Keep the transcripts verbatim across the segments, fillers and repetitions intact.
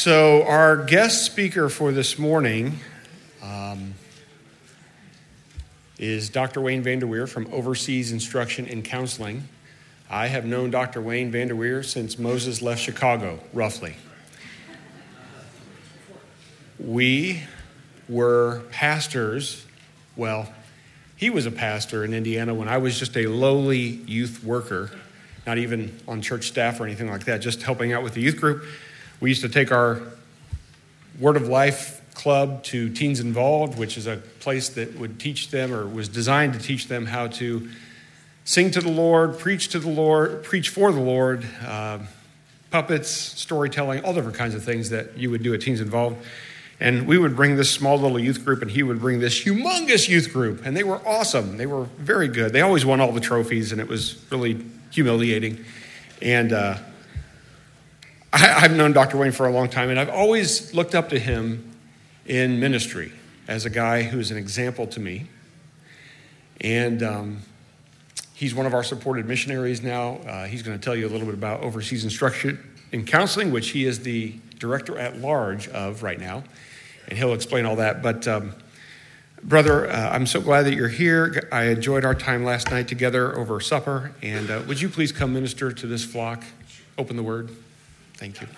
So our guest speaker for this morning um, is Doctor Wayne Vanderweer from Overseas Instruction and Counseling. I have known Doctor Wayne Vanderweer since Moses left Chicago, roughly. We were pastors, well, he was a pastor in Indiana when I was just a lowly youth worker, not even on church staff or anything like that, just helping out with the youth group. We used to take our Word of Life club to Teens Involved, which is a place that would teach them or was designed to teach them how to sing to the Lord, preach to the Lord, preach for the Lord, uh, puppets, storytelling, all different kinds of things that you would do at Teens Involved. And we would bring this small little youth group, and he would bring this humongous youth group. And they were awesome. They were very good. They always won all the trophies, and it was really humiliating. And uh, I, I've known Doctor Wayne for a long time, and I've always looked up to him in ministry as a guy who's an example to me. And um, he's one of our supported missionaries now. Uh, he's going to tell you a little bit about Overseas Instruction and Counseling, which he is the director at large of right now. And he'll explain all that. But, um, brother, uh, I'm so glad that you're here. I enjoyed our time last night together over supper. And uh, would you please come minister to this flock? Open the word. Thank you.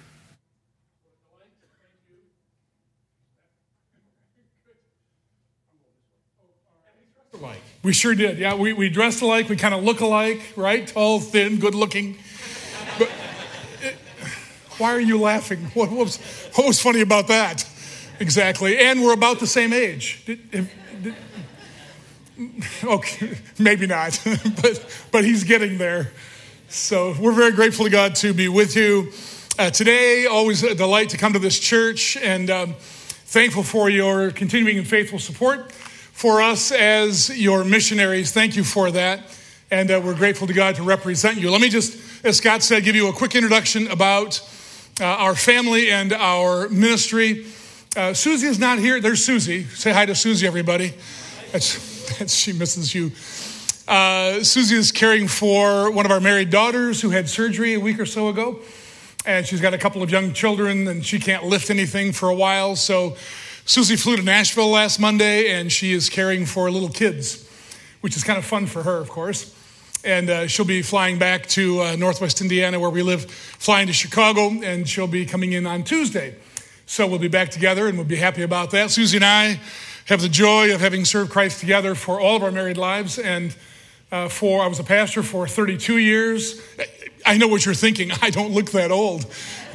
We sure did. Yeah, we, we dressed alike. We kind of look alike, right? Tall, thin, good looking. But it, why are you laughing? What, what, was, what was funny about that? Exactly. And we're about the same age. Did, did, did, okay, maybe not, but but he's getting there. So we're very grateful to God to be with you uh, today. Always a delight to come to this church, and um, thankful for your continuing and faithful support for us as your missionaries. Thank you for that, and uh, we're grateful to God to represent you. Let me just, as Scott said, give you a quick introduction about uh, our family and our ministry. Uh, Susie is not here. There's Susie. Say hi to Susie, everybody. That's, that's she misses you. Uh, Susie is caring for one of our married daughters who had surgery a week or so ago. And she's got a couple of young children, and she can't lift anything for a while. So Susie flew to Nashville last Monday, and she is caring for little kids, which is kind of fun for her, of course. And uh, she'll be flying back to uh, Northwest Indiana, where we live, flying to Chicago, and she'll be coming in on Tuesday. So we'll be back together, and we'll be happy about that. Susie and I have the joy of having served Christ together for all of our married lives, and uh, for I was a pastor for thirty-two years. I know what you're thinking. I don't look that old.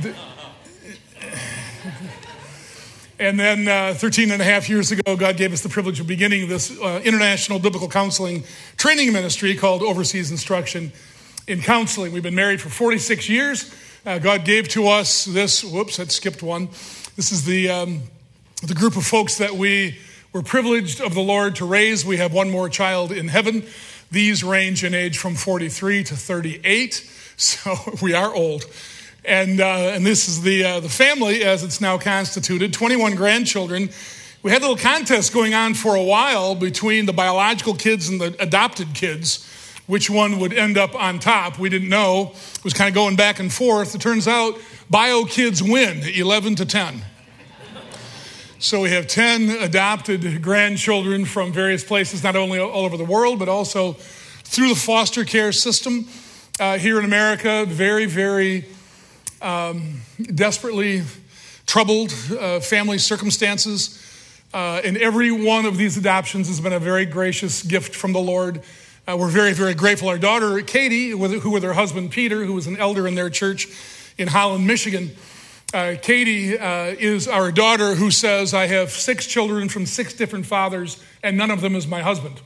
And then uh, thirteen and a half years ago, God gave us the privilege of beginning this uh, international biblical counseling training ministry called Overseas Instruction in Counseling. We've been married for forty-six years. Uh, God gave to us this, whoops, that skipped one. This is the um, the group of folks that we were privileged of the Lord to raise. We have one more child in heaven. These range in age from forty-three to thirty-eight, so we are old. And uh, and this is the uh, the family as it's now constituted, twenty-one grandchildren. We had a little contest going on for a while between the biological kids and the adopted kids, which one would end up on top. We didn't know. It was kind of going back and forth. It turns out bio kids win eleven to ten. So we have ten adopted grandchildren from various places, not only all over the world, but also through the foster care system uh, here in America. Very, very um, desperately troubled uh, family circumstances. Uh, and every one of these adoptions has been a very gracious gift from the Lord. Uh, we're very, very grateful. Our daughter, Katie, who with her husband, Peter, who was an elder in their church in Holland, Michigan. Uh, Katie uh, is our daughter who says, I have six children from six different fathers, and none of them is my husband.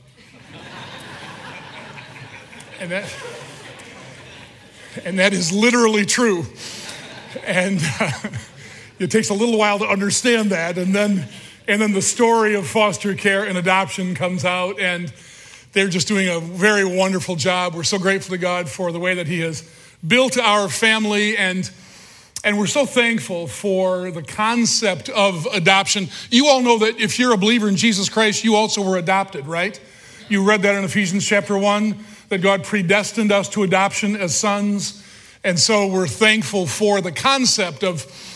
and, that, and that is literally true. And uh, it takes a little while to understand that. And then, and then the story of foster care and adoption comes out, and they're just doing a very wonderful job. We're so grateful to God for the way that he has built our family, and and we're so thankful for the concept of adoption. You all know that if you're a believer in Jesus Christ, you also were adopted, right? You read that in Ephesians chapter one, that God predestined us to adoption as sons. And so we're thankful for the concept of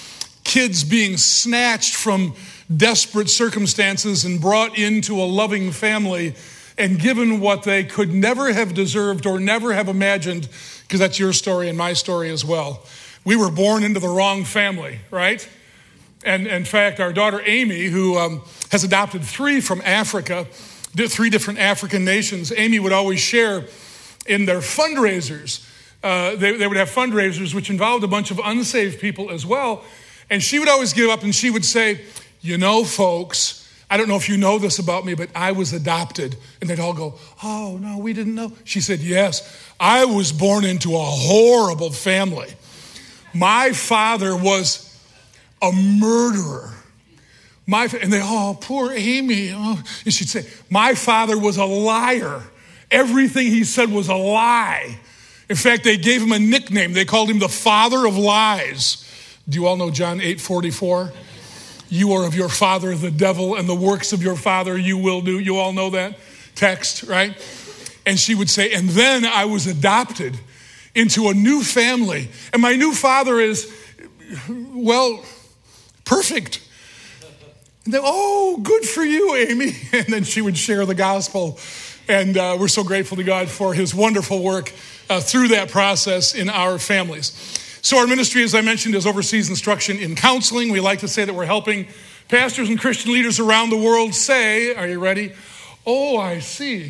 kids being snatched from desperate circumstances and brought into a loving family and given what they could never have deserved or never have imagined, because that's your story and my story as well. We were born into the wrong family, right? And in fact, our daughter Amy, who um, has adopted three from Africa, three different African nations, Amy would always share in their fundraisers. Uh, they, they would have fundraisers which involved a bunch of unsaved people as well. And she would always give up and she would say, you know, folks, I don't know if you know this about me, but I was adopted. And they'd all go, oh, no, we didn't know. She said, yes, I was born into a horrible family. My father was a murderer. My And they, oh, poor Amy. Oh. And she'd say, my father was a liar. Everything he said was a lie. In fact, they gave him a nickname. They called him the father of lies. Do you all know John eight forty-four? You are of your father, the devil, and the works of your father you will do. You all know that text, right? And she would say, and then I was adopted into a new family. And my new father is, well, perfect. And then, oh, good for you, Amy. And then she would share the gospel. And uh, we're so grateful to God for his wonderful work uh, through that process in our families. So our ministry, as I mentioned, is overseas instruction in counseling. We like to say that we're helping pastors and Christian leaders around the world say, are you ready? Oh, I see.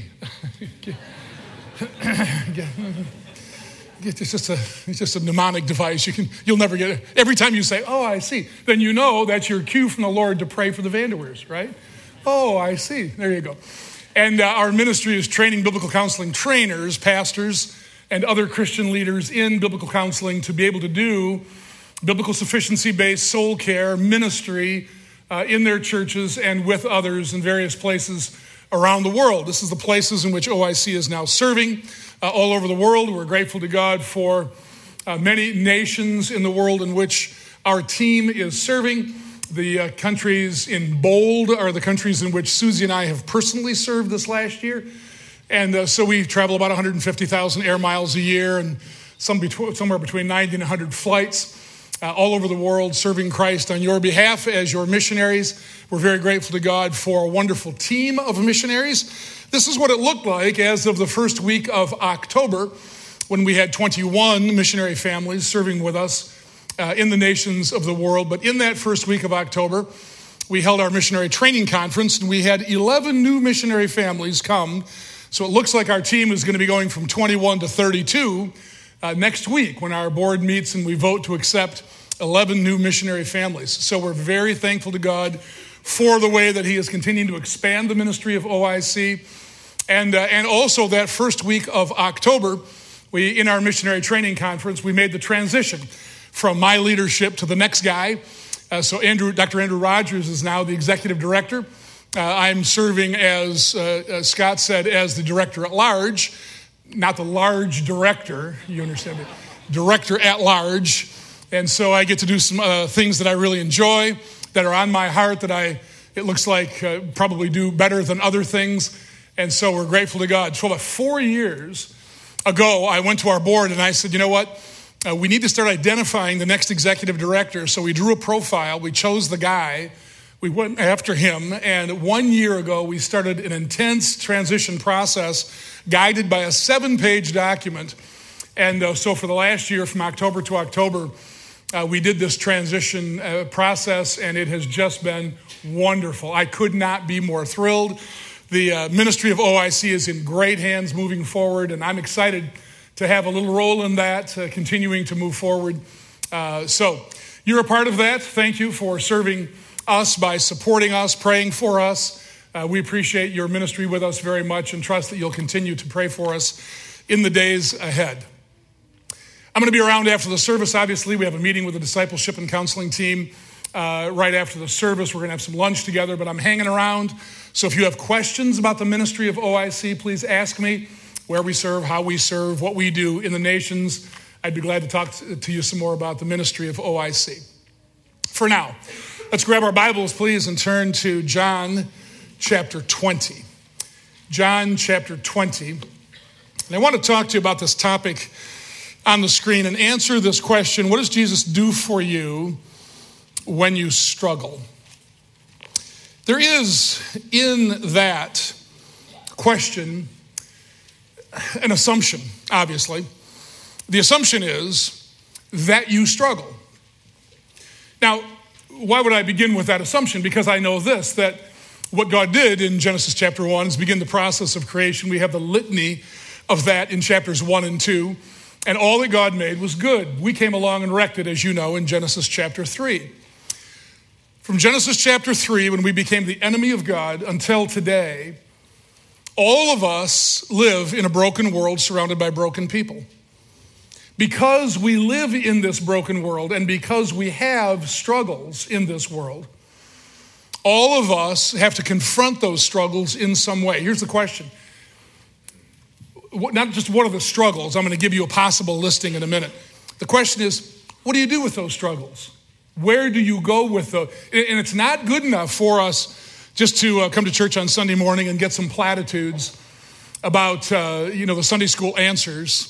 It's just a it's just a mnemonic device. You can you'll never get it. Every time you say, oh, I see, then you know that's your cue from the Lord to pray for the Vanderweers, right? Oh, I see. There you go. And uh, our ministry is training biblical counseling trainers, pastors, and other Christian leaders in biblical counseling to be able to do biblical sufficiency-based soul care ministry uh, in their churches and with others in various places around the world. This is the places in which O I C is now serving uh, all over the world. We're grateful to God for uh, many nations in the world in which our team is serving. The uh, countries in bold are the countries in which Susie and I have personally served this last year. And uh, so we travel about one hundred fifty thousand air miles a year and some between, somewhere between ninety and one hundred flights uh, all over the world serving Christ on your behalf as your missionaries. We're very grateful to God for a wonderful team of missionaries. This is what it looked like as of the first week of October when we had twenty-one missionary families serving with us uh, in the nations of the world. But in that first week of October, we held our missionary training conference and we had eleven new missionary families come. So it looks like our team is going to be going from twenty-one to thirty-two uh, next week when our board meets and we vote to accept eleven new missionary families. So we're very thankful to God for the way that he is continuing to expand the ministry of O I C. And, uh, and also that first week of October, we in our missionary training conference, we made the transition from my leadership to the next guy. Uh, so Andrew, Doctor Andrew Rogers is now the executive director. Uh, I'm serving as, uh, as Scott said, as the director at large, not the large director, you understand it, director at large. And so I get to do some uh, things that I really enjoy, that are on my heart, that I, it looks like, uh, probably do better than other things. And so we're grateful to God. So about four years ago, I went to our board and I said, you know what? Uh, we need to start identifying the next executive director. So we drew a profile. We chose the guy. We went after him, and one year ago, we started an intense transition process guided by a seven-page document. And uh, so for the last year, from October to October, uh, we did this transition uh, process, and it has just been wonderful. I could not be more thrilled. The uh, ministry of O I C is in great hands moving forward, and I'm excited to have a little role in that, uh, continuing to move forward. Uh, so you're a part of that. Thank you for serving us by supporting us, praying for us. Uh, we appreciate your ministry with us very much and trust that you'll continue to pray for us in the days ahead. I'm going to be around after the service, obviously. We have a meeting with the discipleship and counseling team uh, right after the service. We're going to have some lunch together, but I'm hanging around. So if you have questions about the ministry of O I C, please ask me where we serve, how we serve, what we do in the nations. I'd be glad to talk to you some more about the ministry of O I C. For now, let's grab our Bibles, please, and turn to John chapter twenty. John chapter twenty. And I want to talk to you about this topic on the screen and answer this question: what does Jesus do for you when you struggle. There is in that question an assumption, obviously. The assumption is that you struggle. Now, why would I begin with that assumption? Because I know this, that what God did in Genesis chapter one is begin the process of creation. We have the litany of that in chapters one and two. And all that God made was good. We came along and wrecked it, as you know, in Genesis chapter three. From Genesis chapter three, when we became the enemy of God, until today, all of us live in a broken world surrounded by broken people. Because we live in this broken world and because we have struggles in this world, all of us have to confront those struggles in some way. Here's the question. Not just what are the struggles. I'm going to give you a possible listing in a minute. The question is, what do you do with those struggles? Where do you go with those? And it's not good enough for us just to uh, come to church on Sunday morning and get some platitudes about, uh, you know, the Sunday school answers.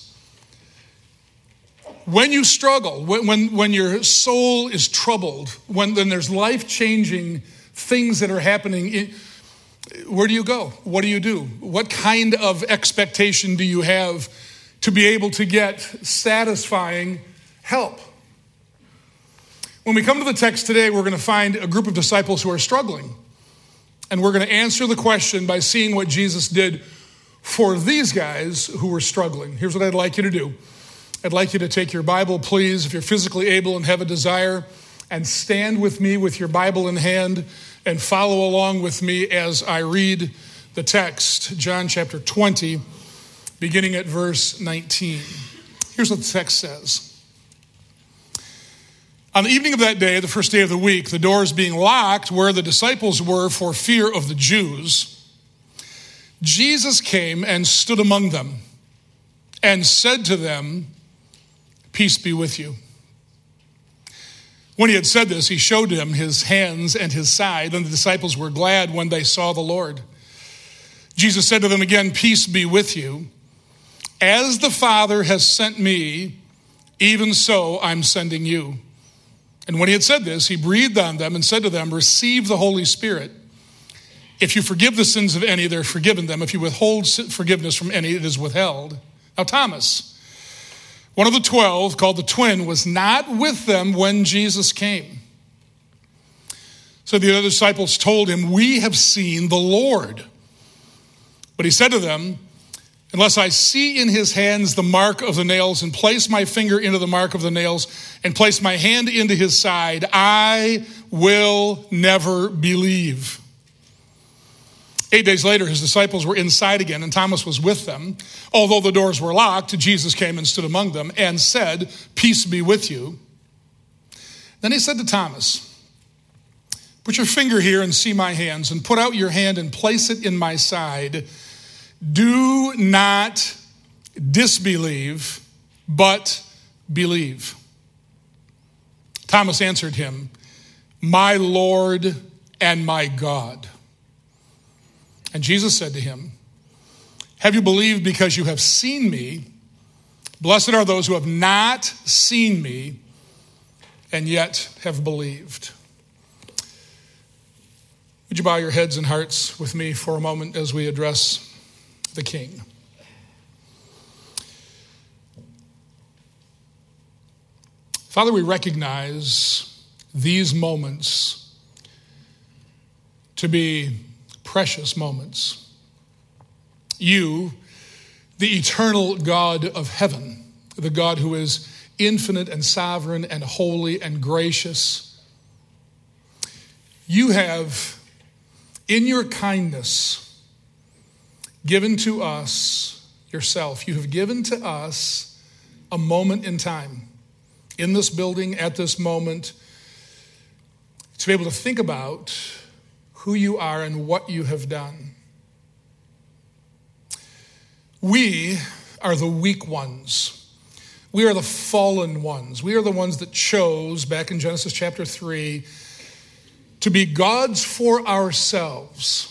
When you struggle, when, when, when your soul is troubled, when, when there's life-changing things that are happening, in, where do you go? What do you do? What kind of expectation do you have to be able to get satisfying help? When we come to the text today, we're going to find a group of disciples who are struggling. And we're going to answer the question by seeing what Jesus did for these guys who were struggling. Here's what I'd like you to do. I'd like you to take your Bible, please, if you're physically able and have a desire, and stand with me with your Bible in hand and follow along with me as I read the text, John chapter twenty, beginning at verse nineteen. Here's what the text says. On the evening of that day, the first day of the week, the doors being locked where the disciples were for fear of the Jews, Jesus came and stood among them and said to them, "Peace be with you." When he had said this, he showed them his hands and his side, and the disciples were glad when they saw the Lord. Jesus said to them again, "Peace be with you. As the Father has sent me, even so I'm sending you." And when he had said this, he breathed on them and said to them, "Receive the Holy Spirit. If you forgive the sins of any, they're forgiven them. If you withhold forgiveness from any, it is withheld." Now Thomas, one of the twelve, called the twin, was not with them when Jesus came. So the other disciples told him, "We have seen the Lord." But he said to them, "Unless I see in his hands the mark of the nails and place my finger into the mark of the nails and place my hand into his side, I will never believe." Eight days later, his disciples were inside again, and Thomas was with them. Although the doors were locked, Jesus came and stood among them and said, "Peace be with you." Then he said to Thomas, "Put your finger here and see my hands, and put out your hand and place it in my side. Do not disbelieve, but believe." Thomas answered him, "My Lord and my God." And Jesus said to him, "Have you believed because you have seen me? Blessed are those who have not seen me and yet have believed." Would you bow your heads and hearts with me for a moment as we address the King? Father, we recognize these moments to be precious moments. You, the eternal God of heaven, the God who is infinite and sovereign and holy and gracious, you have, in your kindness, given to us yourself. You have given to us a moment in time, in this building, at this moment, to be able to think about who you are and what you have done. We are the weak ones. We are the fallen ones. We are the ones that chose, back in Genesis chapter three, to be gods for ourselves.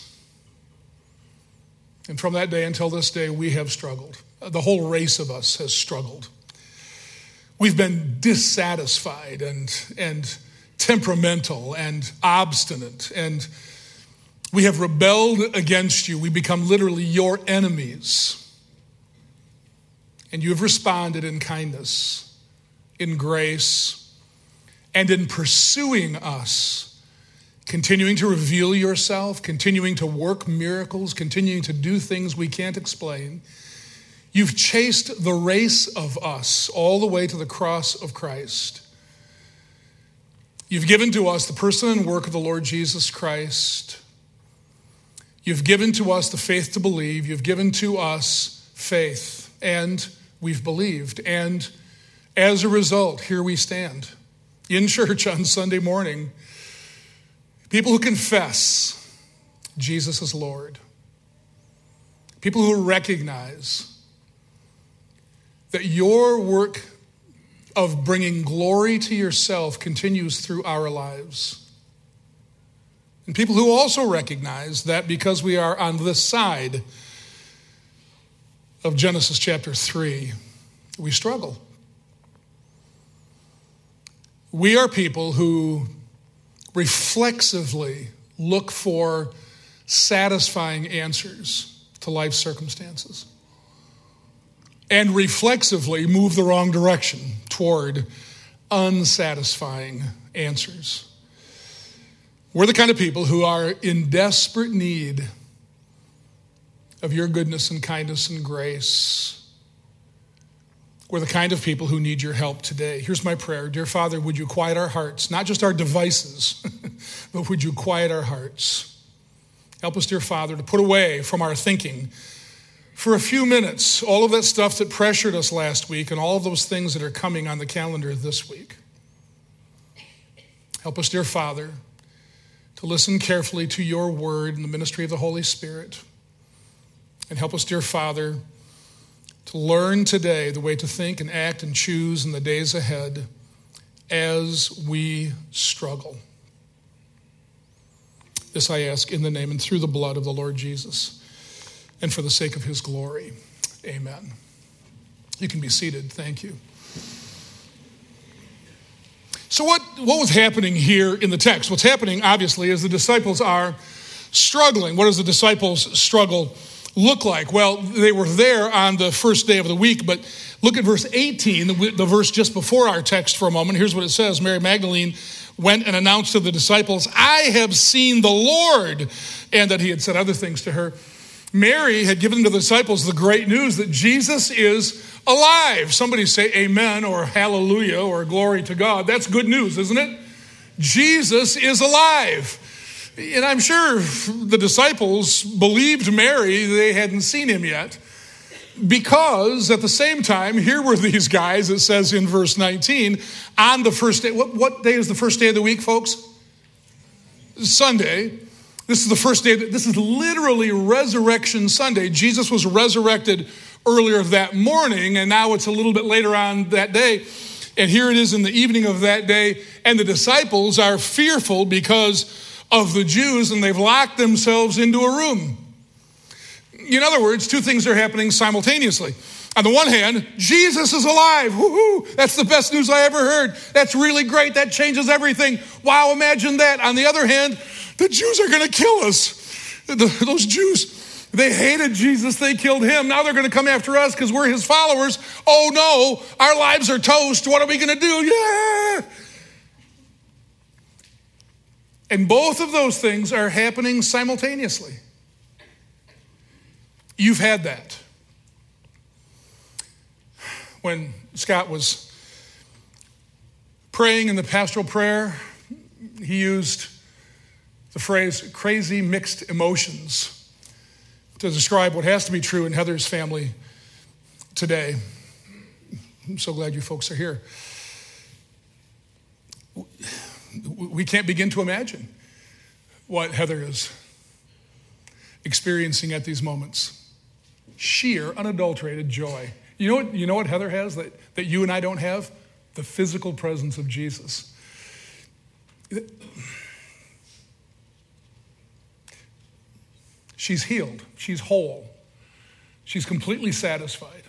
And from that day until this day, we have struggled. The whole race of us has struggled. We've been dissatisfied and, and temperamental and obstinate, and we have rebelled against you. We become literally your enemies. And you have responded in kindness, in grace, and in pursuing us, continuing to reveal yourself, continuing to work miracles, continuing to do things we can't explain. You've chased the race of us all the way to the cross of Christ. You've given to us the person and work of the Lord Jesus Christ. You've given to us the faith to believe. You've given to us faith, and we've believed. And as a result, here we stand in church on Sunday morning, people who confess Jesus is Lord. People who recognize that your work of bringing glory to yourself continues through our lives. And people who also recognize that because we are on this side of Genesis chapter three, we struggle. We are people who reflexively look for satisfying answers to life's circumstances, and reflexively move the wrong direction toward unsatisfying answers. We're the kind of people who are in desperate need of your goodness and kindness and grace. We're the kind of people who need your help today. Here's my prayer. Dear Father, would you quiet our hearts, not just our devices, but would you quiet our hearts? Help us, dear Father, to put away from our thinking for a few minutes all of that stuff that pressured us last week and all of those things that are coming on the calendar this week. Help us, dear Father, to listen carefully to your word and the ministry of the Holy Spirit. And help us, dear Father, to learn today the way to think and act and choose in the days ahead as we struggle. This I ask in the name and through the blood of the Lord Jesus, and for the sake of his glory. Amen. You can be seated. Thank you. So what, what was happening here in the text? What's happening, obviously, is the disciples are struggling. What does the disciples' struggle look like? Well, they were there on the first day of the week, but look at verse eighteen, the, the verse just before our text for a moment. Here's what it says. Mary Magdalene went and announced to the disciples, I have seen the Lord, and that he had said other things to her. Mary had given to the disciples the great news that Jesus is alive. Somebody say amen or hallelujah or glory to God. That's good news, isn't it? Jesus is alive. And I'm sure the disciples believed Mary. They hadn't seen him yet. Because at the same time, here were these guys, it says in verse nineteen, on the first day. What, what day is the first day of the week, folks? Sunday. This is the first day. This is literally Resurrection Sunday. Jesus was resurrected earlier that morning, and now it's a little bit later on that day. And here it is in the evening of that day, and the disciples are fearful because of the Jews, and they've locked themselves into a room. In other words, two things are happening simultaneously. On the one hand, Jesus is alive. Woohoo! That's the best news I ever heard. That's really great. That changes everything. Wow, imagine that. On the other hand, the Jews are going to kill us. The, those Jews, they hated Jesus. They killed him. Now they're going to come after us because we're his followers. Oh no, our lives are toast. What are we going to do? Yeah! And both of those things are happening simultaneously. You've had that. When Scott was praying in the pastoral prayer, he used the phrase crazy mixed emotions to describe what has to be true in Heather's family today. I'm so glad you folks are here. We can't begin to imagine what Heather is experiencing at these moments. Sheer, unadulterated joy. You know what, you know what Heather has that, that you and I don't have? The physical presence of Jesus. She's healed. She's whole. She's completely satisfied.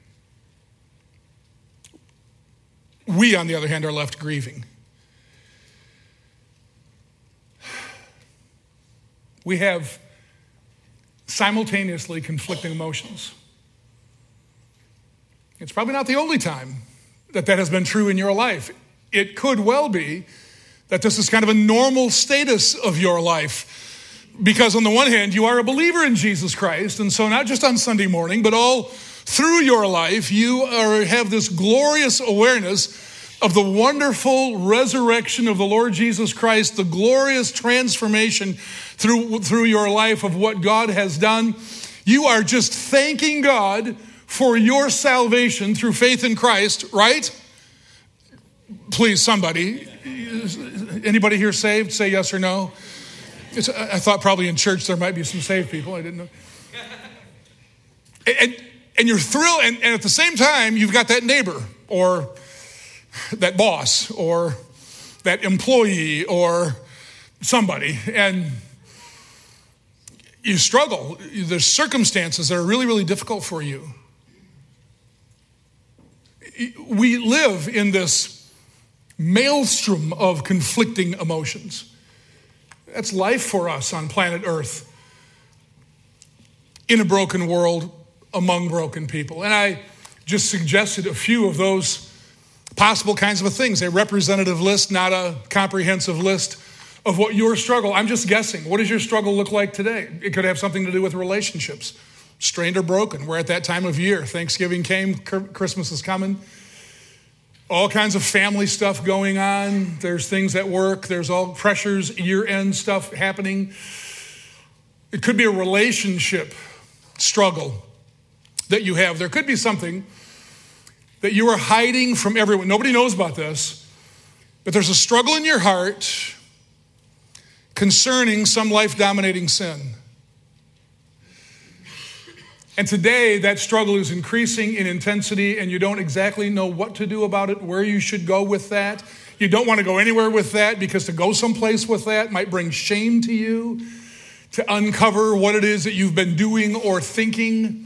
We, on the other hand, are left grieving. we have simultaneously conflicting emotions. It's probably not the only time that that has been true in your life. It could well be that this is kind of a normal status of your life, because on the one hand, you are a believer in Jesus Christ, and so not just on Sunday morning, but all through your life, you are, have this glorious awareness of the wonderful resurrection of the Lord Jesus Christ, the glorious transformation through, through your life of what God has done. You are just thanking God for your salvation through faith in Christ, right? Please, somebody. Anybody here saved? Say yes or no. It's, I thought probably in church there might be some saved people. I didn't know. And, and you're thrilled, and, and at the same time, you've got that neighbor or that boss or that employee or somebody, and you struggle. There's circumstances that are really, really difficult for you. We live in this maelstrom of conflicting emotions. That's life for us on planet Earth, in a broken world, among broken people. And I just suggested a few of those possible kinds of things, a representative list, not a comprehensive list of what your struggle. I'm just guessing. What does your struggle look like today? It could have something to do with relationships, strained or broken. We're at that time of year. Thanksgiving came, Christmas is coming. All kinds of family stuff going on. There's things at work. There's all pressures, year-end stuff happening. It could be a relationship struggle that you have. There could be something that you are hiding from everyone. Nobody knows about this, but there's a struggle in your heart concerning some life-dominating sin. And today, that struggle is increasing in intensity, and you don't exactly know what to do about it, where you should go with that. You don't want to go anywhere with that, because to go someplace with that might bring shame to you, to uncover what it is that you've been doing or thinking.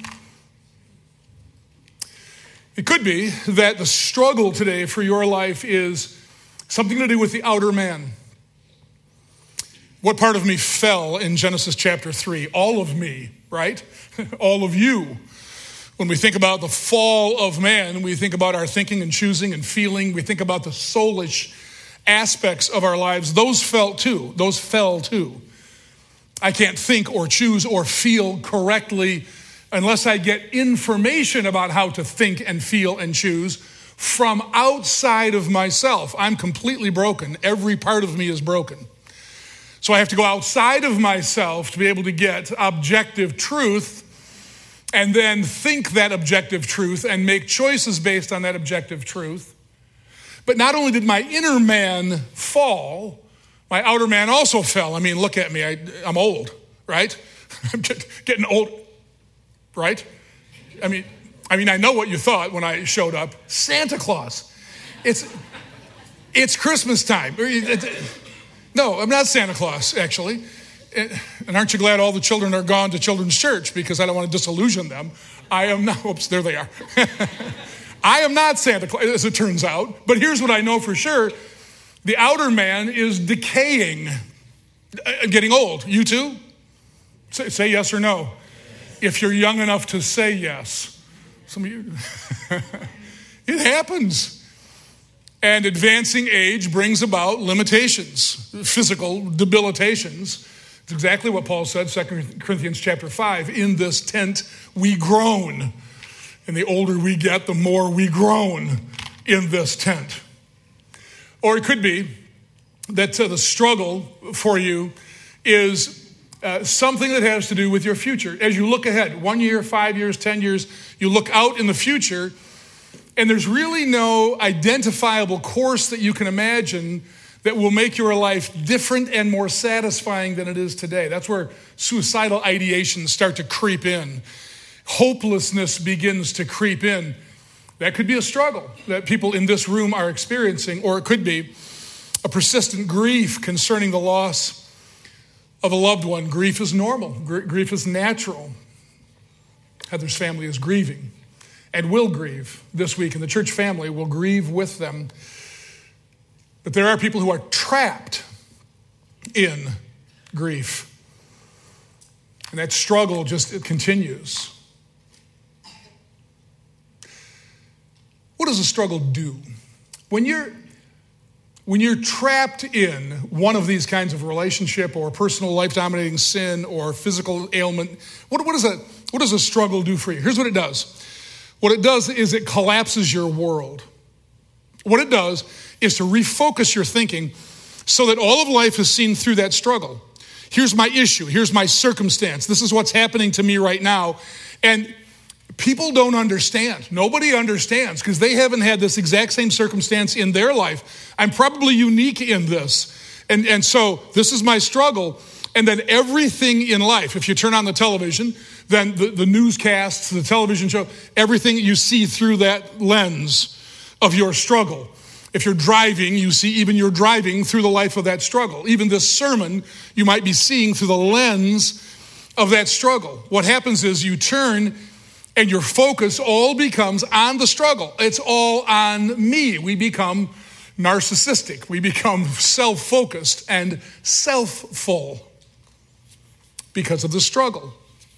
It could be that the struggle today for your life is something to do with the outer man. What part of me fell in Genesis chapter three? All of me, right? All of you. When we think about the fall of man, we think about our thinking and choosing and feeling. We think about the soulish aspects of our lives. Those fell too. Those fell too. I can't think or choose or feel correctly unless I get information about how to think and feel and choose from outside of myself. I'm completely broken. Every part of me is broken. So I have to go outside of myself to be able to get objective truth, and then think that objective truth and make choices based on that objective truth. But not only did my inner man fall, my outer man also fell. I mean, look at me. I, I'm old, right? I'm getting old, right? I mean, I mean, I know what you thought when I showed up. Santa Claus. It's, it's Christmas time. No, I'm not Santa Claus, actually. And aren't you glad all the children are gone to children's church, because I don't want to disillusion them. I am not, oops, there they are. I am not Santa Claus, as it turns out. But here's what I know for sure. The outer man is decaying, getting old. You too? Say, say yes or no. If you're young enough to say yes. Some of you, it happens. And advancing age brings about limitations, physical debilitations. It's exactly what Paul said, Second Corinthians chapter five. In this tent we groan. And the older we get, the more we groan in this tent. Or it could be that uh, the struggle for you is uh, something that has to do with your future. As you look ahead, one year, five years, ten years, you look out in the future, and there's really no identifiable course that you can imagine that will make your life different and more satisfying than it is today. That's where suicidal ideations start to creep in. Hopelessness begins to creep in. That could be a struggle that people in this room are experiencing, or it could be a persistent grief concerning the loss of a loved one. Grief is normal. Gr- grief is natural. Heather's family is grieving and will grieve this week, and the church family will grieve with them. But there are people who are trapped in grief. And that struggle just it continues. What does a struggle do? When you're when you're trapped in one of these kinds of relationship or personal life-dominating sin or physical ailment, what, what, does a, what does a struggle do for you? Here's what it does. What it does is it collapses your world. What it does is to refocus your thinking so that all of life is seen through that struggle. Here's my issue. Here's my circumstance. This is what's happening to me right now. And people don't understand. Nobody understands because they haven't had this exact same circumstance in their life. I'm probably unique in this. And, and so this is my struggle. And then everything in life, if you turn on the television, then the, the newscasts, the television show, everything you see through that lens of your struggle. If you're driving, you see even your driving through the life of that struggle. Even this sermon, you might be seeing through the lens of that struggle. What happens is you turn and your focus all becomes on the struggle. It's all on me. We become narcissistic. We become self-focused and self-full because of the struggle.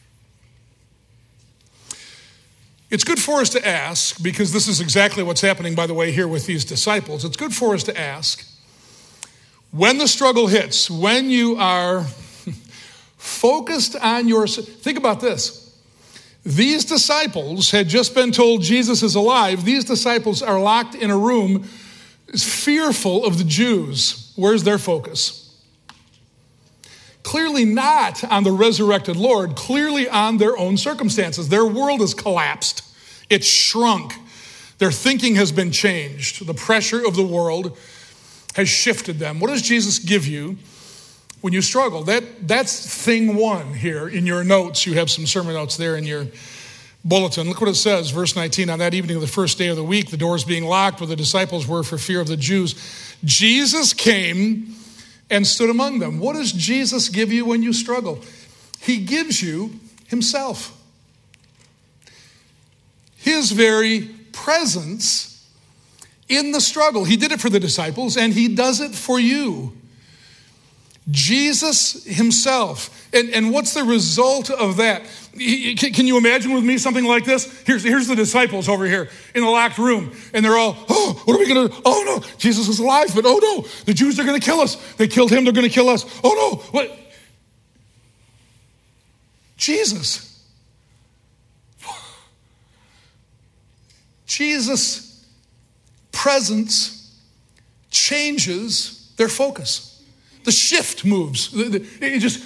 It's good for us to ask, because this is exactly what's happening, by the way, here with these disciples. It's good for us to ask, when the struggle hits, when you are focused on your... Think about this. These disciples had just been told Jesus is alive. These disciples are locked in a room, fearful of the Jews. Where's their focus? Clearly not on the resurrected Lord, clearly on their own circumstances. Their world has collapsed. It's shrunk. Their thinking has been changed. The pressure of the world has shifted them. What does Jesus give you when you struggle? That, that's thing one here in your notes. You have some sermon notes there in your bulletin. Look what it says, verse nineteen. On that evening of the first day of the week, the doors being locked where the disciples were for fear of the Jews, Jesus came and stood among them. What does Jesus give you when you struggle? He gives you himself. His very presence in the struggle. He did it for the disciples, and he does it for you. Jesus himself. And, and what's the result of that? Can you imagine with me something like this? Here's, here's the disciples over here in the locked room. And they're all, oh, what are we going to do? Oh, no, Jesus is alive. But oh, no, the Jews are going to kill us. They killed him. They're going to kill us. Oh, no. What? Jesus. Jesus' presence changes their focus. The shift moves. It just,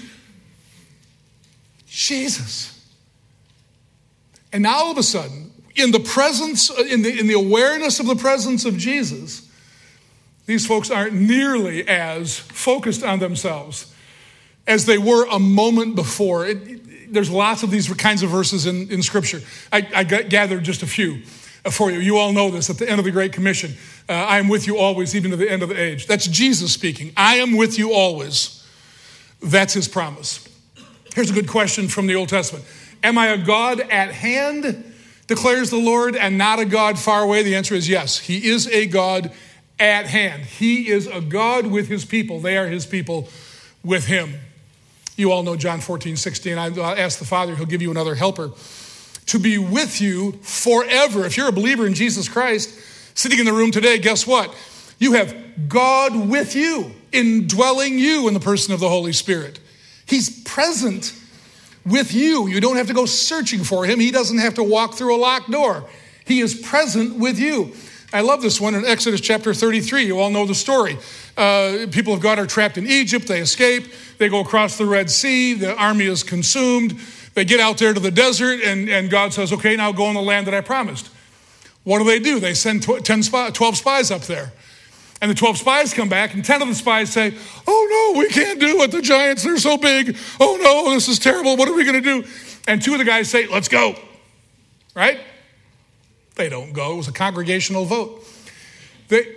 Jesus. And now all of a sudden, in the presence, in the, in the awareness of the presence of Jesus, these folks aren't nearly as focused on themselves as they were a moment before. It, it, there's lots of these kinds of verses in, in Scripture. I, I gathered just a few for you. You all know this at the end of the Great Commission. Uh, I am with you always, even to the end of the age. That's Jesus speaking. I am with you always. That's his promise. Here's a good question from the Old Testament. Am I a God at hand, declares the Lord, and not a God far away? The answer is yes. He is a God at hand. He is a God with his people. They are his people with him. You all know John fourteen, sixteen. I ask the Father, he'll give you another helper to be with you forever. If you're a believer in Jesus Christ, sitting in the room today, guess what? You have God with you, indwelling you in the person of the Holy Spirit. He's present with you. You don't have to go searching for him. He doesn't have to walk through a locked door. He is present with you. I love this one in Exodus chapter thirty-three. You all know the story. Uh, people of God are trapped in Egypt. They escape. They go across the Red Sea. The army is consumed. They get out there to the desert, and, and God says, okay, now go in the land that I promised. What do they do? They send ten, twelve spies up there. And the twelve spies come back, and ten of the spies say, oh, no, we can't do it. The giants, they're so big. Oh, no, this is terrible. What are we going to do? And two of the guys say, let's go. Right? They don't go. It was a congregational vote. They,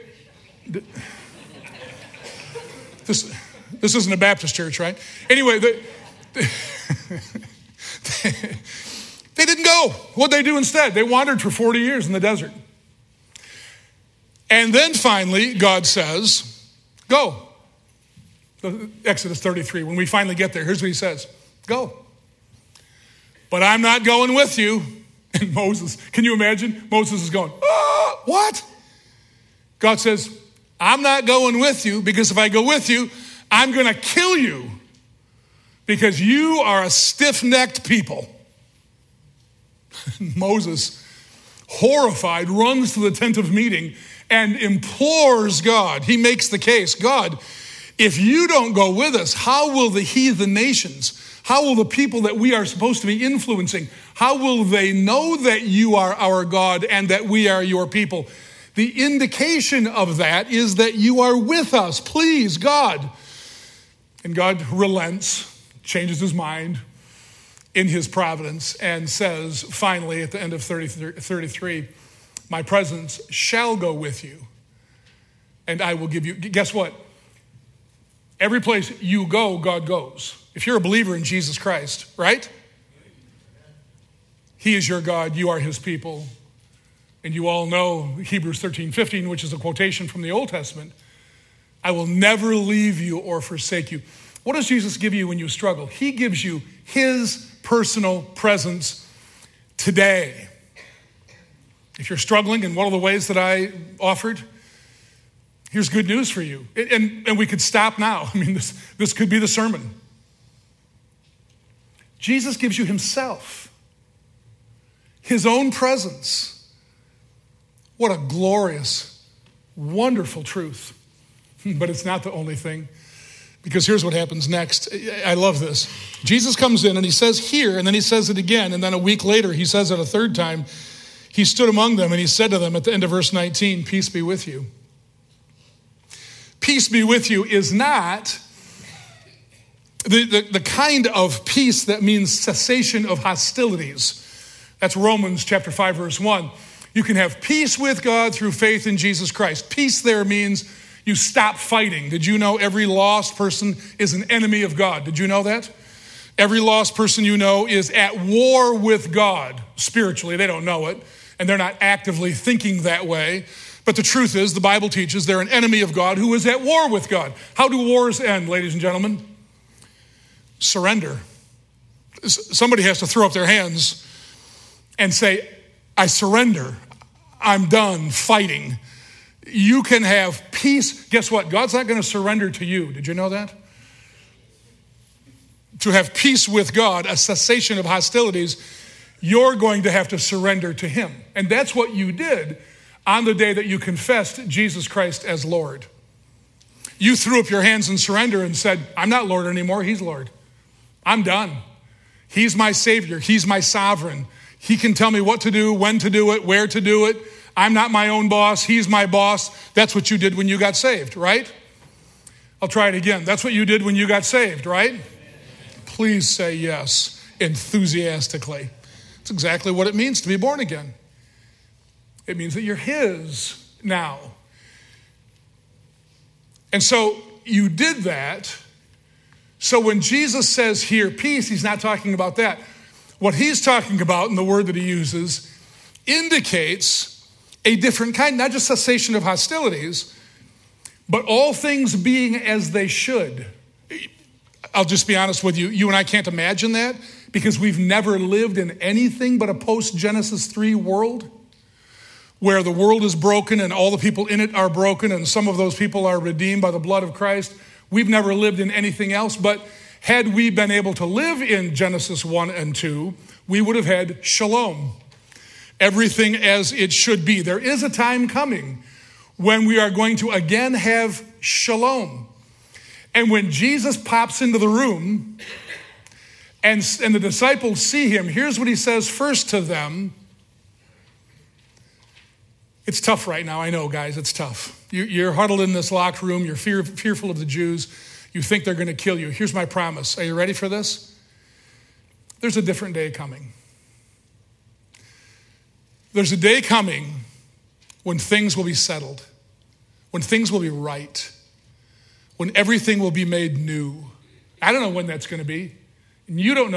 this, this isn't a Baptist church, right? Anyway, they, they, they didn't go. What'd they do instead? They wandered for forty years in the desert. And then finally, God says, go. Exodus thirty-three, when we finally get there, here's what he says. Go. but I'm not going with you. And Moses, can you imagine? Moses is going, oh, what? God says, I'm not going with you because if I go with you, I'm going to kill you because you are a stiff-necked people. Moses, horrified, runs to the tent of meeting and implores God. He makes the case, God, if you don't go with us, how will the heathen nations, how will the people that we are supposed to be influencing, how will they know that you are our God and that we are your people? The indication of that is that you are with us. Please, God. And God relents, changes his mind in his providence, and says, finally, at the end of thirty-three, my presence shall go with you, and I will give you, guess what? Every place you go, God goes. If you're a believer in Jesus Christ, right? He is your God, you are his people. And you all know Hebrews thirteen fifteen, which is a quotation from the Old Testament. I will never leave you or forsake you. What does Jesus give you when you struggle? He gives you his personal presence today. If you're struggling in one of the ways that I offered, here's good news for you. And, and we could stop now. I mean, this, this could be the sermon. Jesus gives you himself, his own presence. What a glorious, wonderful truth. But it's not the only thing. Because here's what happens next. I love this. Jesus comes in and he says here, and then he says it again. And then a week later, he says it a third time. He stood among them and he said to them at the end of verse nineteen, peace be with you. Peace be with you is not the, the, the kind of peace that means cessation of hostilities. That's Romans chapter five, verse one. You can have peace with God through faith in Jesus Christ. Peace there means you stop fighting. Did you know every lost person is an enemy of God? Did you know that? Every lost person you know is at war with God spiritually. They don't know it, and they're not actively thinking that way. But the truth is, the Bible teaches they're an enemy of God who is at war with God. How do wars end, ladies and gentlemen? Surrender. Somebody has to throw up their hands and say, I surrender. I'm done fighting. You can have peace. Guess what? God's not going to surrender to you. Did you know that? To have peace with God, a cessation of hostilities, you're going to have to surrender to him. And that's what you did on the day that you confessed Jesus Christ as Lord. You threw up your hands in surrender and said, I'm not Lord anymore, he's Lord. I'm done. He's my Savior. He's my sovereign. He can tell me what to do, when to do it, where to do it. I'm not my own boss. He's my boss. That's what you did when you got saved, right? I'll try it again. That's what you did when you got saved, right? Please say yes enthusiastically. That's exactly what it means to be born again. It means that you're his now. And so you did that. So when Jesus says here, peace, he's not talking about that. What he's talking about in the word that he uses indicates a different kind, not just cessation of hostilities, but all things being as they should. I'll just be honest with you. You and I can't imagine that because we've never lived in anything but a post-Genesis three world where the world is broken and all the people in it are broken and some of those people are redeemed by the blood of Christ. We've never lived in anything else, but had we been able to live in Genesis one and two, we would have had shalom. Everything as it should be. There is a time coming when we are going to again have shalom. And when Jesus pops into the room and, and the disciples see him, here's what he says first to them. It's tough right now. I know, guys, it's tough. You, you're huddled in this locked room. You're fear, fearful of the Jews. You think they're going to kill you. Here's my promise. Are you ready for this? There's a different day coming. There's a day coming when things will be settled, when things will be right, when everything will be made new. I don't know when that's going to be, and you don't know.